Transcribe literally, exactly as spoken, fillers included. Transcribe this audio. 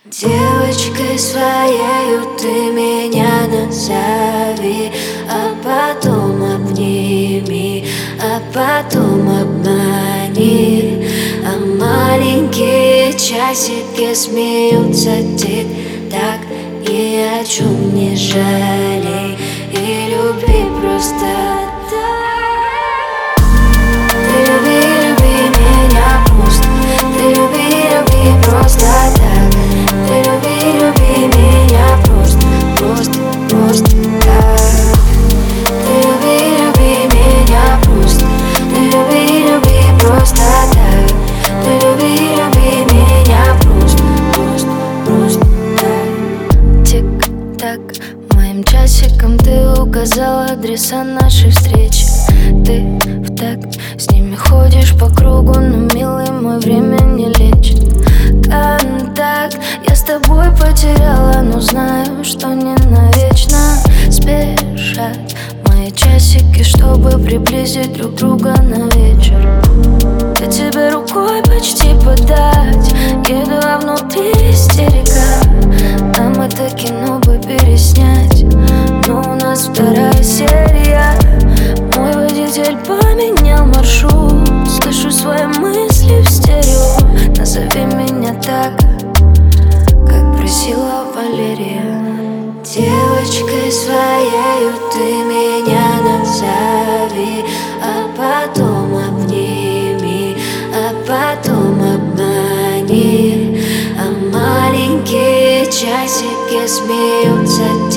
Девочкой своею ты меня назови, а потом обними, а потом обмани. А маленькие часики смеются тик-так. Ни о чем не жалей и люби просто так. Ты люби, люби меня просто. Ты люби, люби просто так. Ты люби, люби меня просто, просто, просто так. Ты люби, люби меня просто. Ты люби, люби просто так. Ты люби, люби меня просто, просто, просто так. Тик-так, моим часиком ты указал адреса нашей встречи. Ты в такт с ними ходишь по кругу, но, милый мой, время не лечит. Контакт я с тобой потеряла, но знаю, что не навечно. Спешат мои часики, чтобы приблизить друг друга на вечер. Я тебе рукой почти подать, еду, а внутри истерика. Нам это кино бы переснять, но у нас вторая серия. Мой водитель поменял маршрут, слышу свои мысли в стерео. Назови меня так, как просила Валерия. Девочкой своею ты меня назови, а потом обними, а потом обмани. А маленькие часики смеются